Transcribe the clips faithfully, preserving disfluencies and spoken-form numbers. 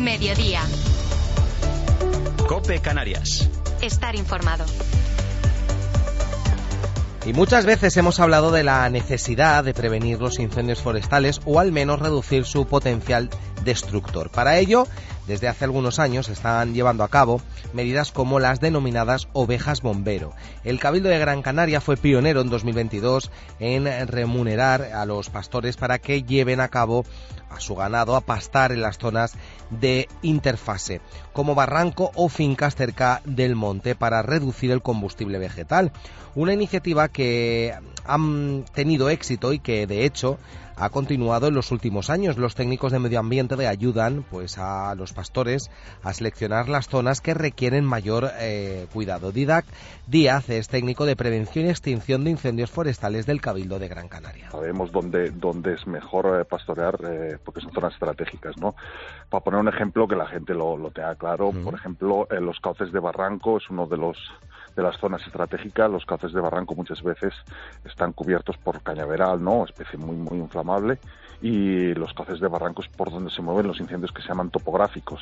Mediodía. COPE Canarias. Estar informado. Y muchas veces hemos hablado de la necesidad de prevenir los incendios forestales o al menos reducir su potencial destructor. Para ello, desde hace algunos años se están llevando a cabo medidas como las denominadas ovejas bombero. El Cabildo de Gran Canaria fue pionero en dos mil veintidós en remunerar a los pastores para que lleven a cabo a su ganado a pastar en las zonas de interfase, como barranco o fincas cerca del monte, para reducir el combustible vegetal. Una iniciativa que ha tenido éxito y que, de hecho, ha continuado en los últimos años. Los técnicos de medio ambiente le ayudan pues a los pastores a seleccionar las zonas que requieren mayor eh, cuidado. Didac Díaz es técnico de prevención y extinción de incendios forestales del Cabildo de Gran Canaria. Sabemos dónde, dónde es mejor eh, pastorear eh, porque son zonas estratégicas, ¿no? Para poner un ejemplo que la gente lo, lo tenga claro, mm. por ejemplo, en los cauces de barranco es uno de los de las zonas estratégicas. Los cauces de barranco muchas veces están cubiertos por cañaveral, ¿no? Especie muy muy inflamable, y los cauces de barranco es por donde se mueven los incendios que se llaman topográficos.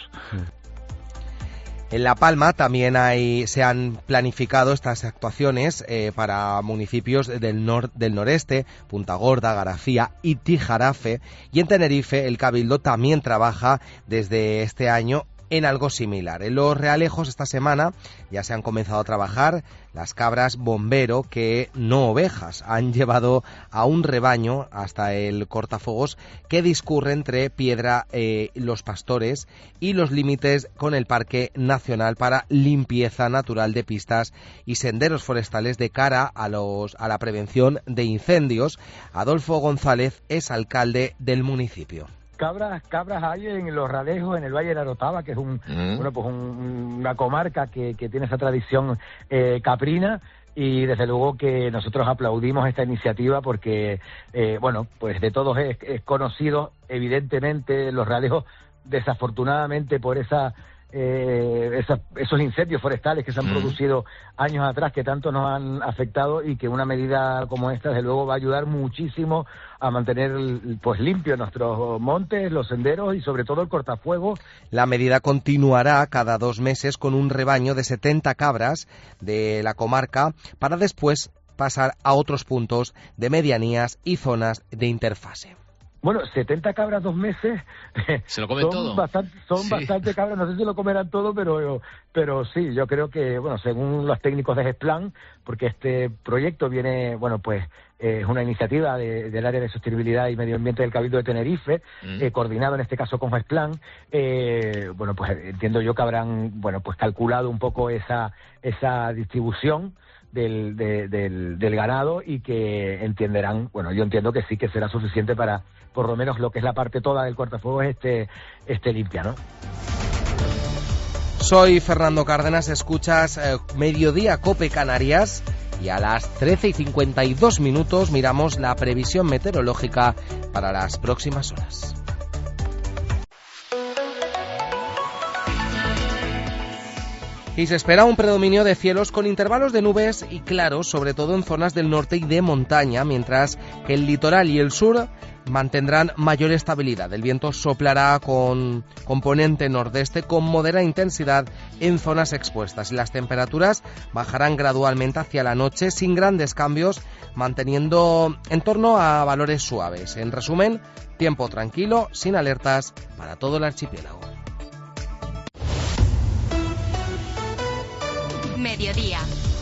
En La Palma también hay, se han planificado estas actuaciones eh, para municipios del, nor, del noreste, Punta Gorda, Garafía y Tijarafe, y en Tenerife el Cabildo también trabaja desde este año en algo similar. En Los Realejos esta semana ya se han comenzado a trabajar las cabras bombero, que no ovejas, han llevado a un rebaño hasta el cortafuegos que discurre entre Piedra eh, Los Pastores y los límites con el Parque Nacional para limpieza natural de pistas y senderos forestales de cara a, los, a la prevención de incendios. Adolfo González es alcalde del municipio. Cabras, cabras hay en Los Realejos, en el Valle de la Arotava, que es un, mm. bueno, pues un, una comarca que, que tiene esa tradición eh, caprina, y desde luego que nosotros aplaudimos esta iniciativa porque, eh, bueno, pues de todos es, es conocido, evidentemente, Los Realejos, desafortunadamente por esa Eh, esos, esos incendios forestales que se han mm. producido años atrás, que tanto nos han afectado, y que una medida como esta desde luego va a ayudar muchísimo a mantener pues limpios nuestros montes, los senderos y sobre todo el cortafuegos. La medida continuará cada dos meses con un rebaño de setenta cabras de la comarca para después pasar a otros puntos de medianías y zonas de interfase. Bueno, setenta cabras dos meses. ¿Se lo comen son todo? Bastante, son sí. bastante cabras, no sé si lo comerán todo, pero pero sí, yo creo que, bueno, según los técnicos de GESPLAN, porque este proyecto viene, bueno, pues eh, es una iniciativa de, del área de sostenibilidad y medio ambiente del Cabildo de Tenerife, mm. eh, coordinado en este caso con GESPLAN, eh, bueno, pues entiendo yo que habrán, bueno, pues calculado un poco esa esa distribución Del, de, del, del ganado, y que entenderán, bueno, yo entiendo que sí que será suficiente para, por lo menos, lo que es la parte toda del cortafuegos esté, esté limpia, ¿no? Soy Fernando Cárdenas, escuchas eh, Mediodía COPE Canarias, y a las trece y cincuenta y dos minutos miramos la previsión meteorológica para las próximas horas. Y se espera un predominio de cielos con intervalos de nubes y claros, sobre todo en zonas del norte y de montaña, mientras que el litoral y el sur mantendrán mayor estabilidad. El viento soplará con componente nordeste con moderada intensidad en zonas expuestas, y las temperaturas bajarán gradualmente hacia la noche sin grandes cambios, manteniendo en torno a valores suaves. En resumen, tiempo tranquilo, sin alertas para todo el archipiélago. Mediodía.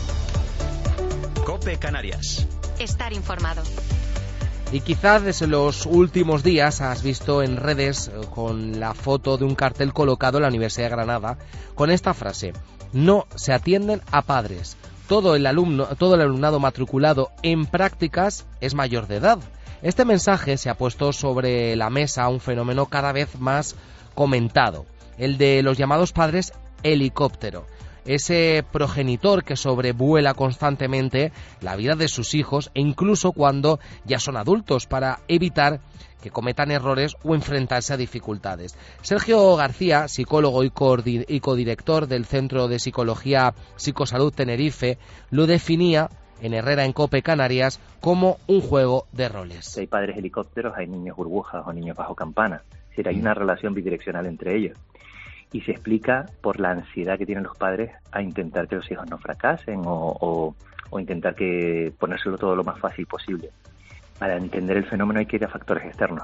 COPE Canarias. Estar informado. Y quizás desde los últimos días has visto en redes con la foto de un cartel colocado en la Universidad de Granada con esta frase: no se atienden a padres. Todo el alumno, todo el alumnado matriculado en prácticas es mayor de edad. Este mensaje se ha puesto sobre la mesa un fenómeno cada vez más comentado, el de los llamados padres helicóptero. Ese progenitor que sobrevuela constantemente la vida de sus hijos, e incluso cuando ya son adultos, para evitar que cometan errores o enfrentarse a dificultades. Sergio García, psicólogo y, coordi- y codirector del Centro de Psicología Psicosalud Tenerife, lo definía en Herrera en COPE Canarias como un juego de roles. Hay padres helicópteros, hay niños burbujas o niños bajo campana. Es decir, hay una relación bidireccional entre ellos. Y se explica por la ansiedad que tienen los padres a intentar que los hijos no fracasen o, o, o intentar que ponérselo todo lo más fácil posible. Para entender el fenómeno hay que ir a factores externos.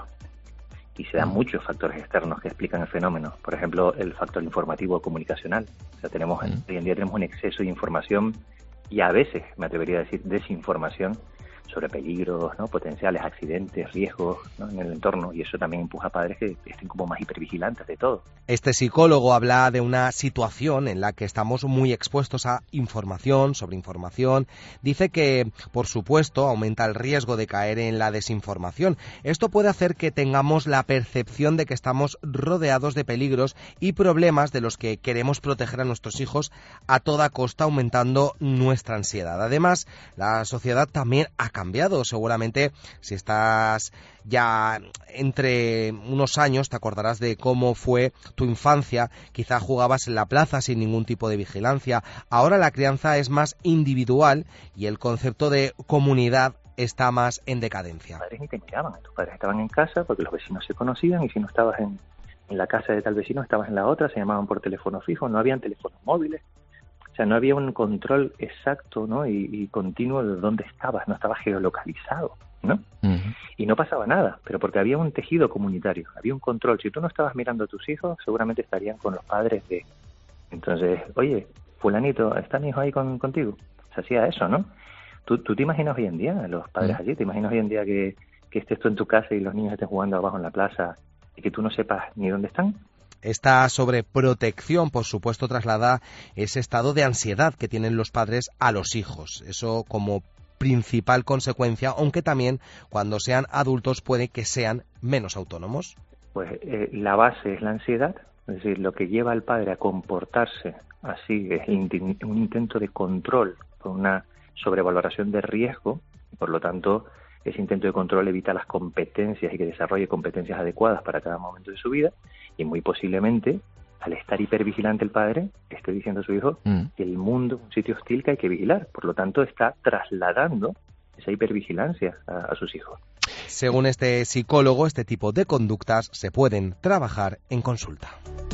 Y se dan muchos factores externos que explican el fenómeno. Por ejemplo, el factor informativo comunicacional. O sea, tenemos, hoy en día tenemos un exceso de información y a veces, me atrevería a decir, desinformación sobre peligros, ¿no? Potenciales accidentes, riesgos, ¿no? En el entorno, y eso también empuja a padres que estén como más hipervigilantes de todo. Este psicólogo habla de una situación en la que estamos muy expuestos a información sobre información. Dice que, por supuesto, aumenta el riesgo de caer en la desinformación. Esto puede hacer que tengamos la percepción de que estamos rodeados de peligros y problemas de los que queremos proteger a nuestros hijos a toda costa, aumentando nuestra ansiedad. Además, la sociedad también ha cambiado. Seguramente, si estás ya entre unos años, te acordarás de cómo fue tu infancia. Quizá jugabas en la plaza sin ningún tipo de vigilancia. Ahora la crianza es más individual y el concepto de comunidad está más en decadencia. Tus padres ni te miraban, tus padres estaban en casa porque los vecinos se conocían, y si no estabas en, en la casa de tal vecino, estabas en la otra, se llamaban por teléfono fijo, no habían teléfonos móviles. O sea, no había un control exacto, ¿no? y, y continuo de dónde estabas, no estabas geolocalizado, ¿no? Uh-huh. Y no pasaba nada, pero porque había un tejido comunitario, había un control. Si tú no estabas mirando a tus hijos, seguramente estarían con los padres de... Entonces, oye, fulanito, ¿está mi hijo ahí con, contigo? Se hacía eso, ¿no? ¿Tú, tú te imaginas hoy en día a los padres uh-huh. allí? ¿Te imaginas hoy en día que, que estés tú en tu casa y los niños estén jugando abajo en la plaza y que tú no sepas ni dónde están? Esta sobreprotección, por supuesto, traslada ese estado de ansiedad que tienen los padres a los hijos. Eso como principal consecuencia, aunque también cuando sean adultos puede que sean menos autónomos. Pues eh, la base es la ansiedad, es decir, lo que lleva al padre a comportarse así es un intento de control por una sobrevaloración de riesgo, y por lo tanto ese intento de control evita las competencias y que desarrolle competencias adecuadas para cada momento de su vida, y muy posiblemente, al estar hipervigilante el padre, esté diciendo a su hijo mm. que el mundo es un sitio hostil que hay que vigilar. Por lo tanto, está trasladando esa hipervigilancia a, a sus hijos. Según este psicólogo, este tipo de conductas se pueden trabajar en consulta.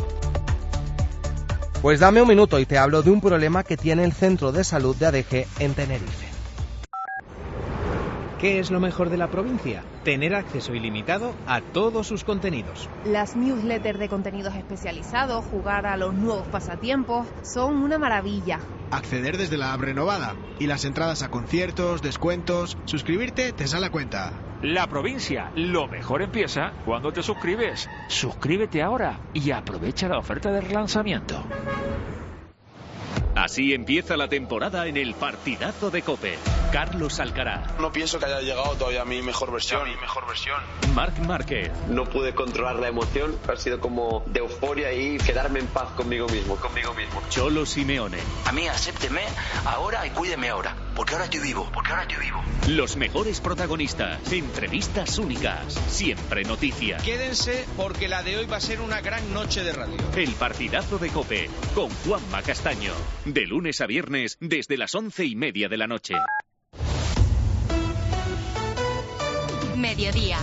Pues dame un minuto y te hablo de un problema que tiene el Centro de Salud de Adeje en Tenerife. ¿Qué es lo mejor de la provincia? Tener acceso ilimitado a todos sus contenidos. Las newsletters de contenidos especializados, jugar a los nuevos pasatiempos, son una maravilla. Acceder desde la app renovada y las entradas a conciertos, descuentos, suscribirte te sale a cuenta. La provincia, lo mejor empieza cuando te suscribes. Suscríbete ahora y aprovecha la oferta de relanzamiento. Así empieza la temporada en el partidazo de COPE. Carlos Alcaraz. No pienso que haya llegado todavía a mi mejor versión. A mi mejor versión. Marc Márquez. No pude controlar la emoción. Ha sido como de euforia y quedarme en paz conmigo mismo, conmigo mismo. Cholo Simeone. A mí acépteme ahora y cuídeme ahora. Porque ahora estoy vivo, porque ahora estoy vivo. Los mejores protagonistas. Entrevistas únicas. Siempre noticias. Quédense porque la de hoy va a ser una gran noche de radio. El partidazo de COPE con Juanma Castaño. De lunes a viernes desde las once y media de la noche. Mediodía.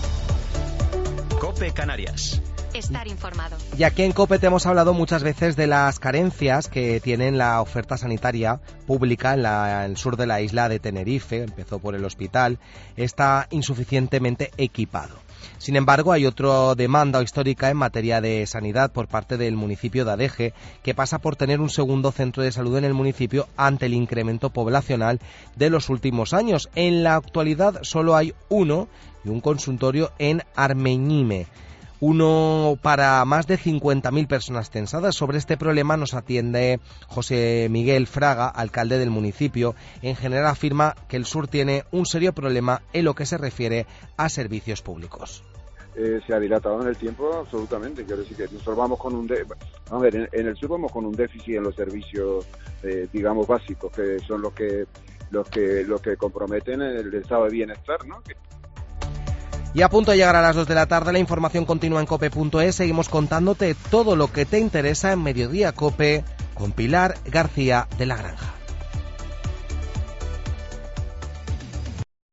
COPE Canarias. Estar informado. Y aquí en COPE te hemos hablado muchas veces de las carencias que tiene la oferta sanitaria pública en, la, en el sur de la isla de Tenerife. Empezó por el hospital. Está insuficientemente equipado. Sin embargo, hay otra demanda histórica en materia de sanidad por parte del municipio de Adeje, que pasa por tener un segundo centro de salud en el municipio ante el incremento poblacional de los últimos años. En la actualidad solo hay uno y un consultorio en Armeñime. Uno para más de cincuenta mil personas censadas. Sobre este problema nos atiende José Miguel Fraga, alcalde del municipio. En general afirma que el sur tiene un serio problema en lo que se refiere a servicios públicos. Eh, se ha dilatado en el tiempo absolutamente. Quiero decir que nosotros vamos con un de... vamos a ver, en, en el sur vamos con un déficit en los servicios, eh, digamos, básicos, que son los que los que los que comprometen el estado de bienestar, ¿no? Que... Y a punto de llegar a las dos de la tarde, la información continúa en cope punto es. Seguimos contándote todo lo que te interesa en Mediodía COPE con Pilar García de la Granja.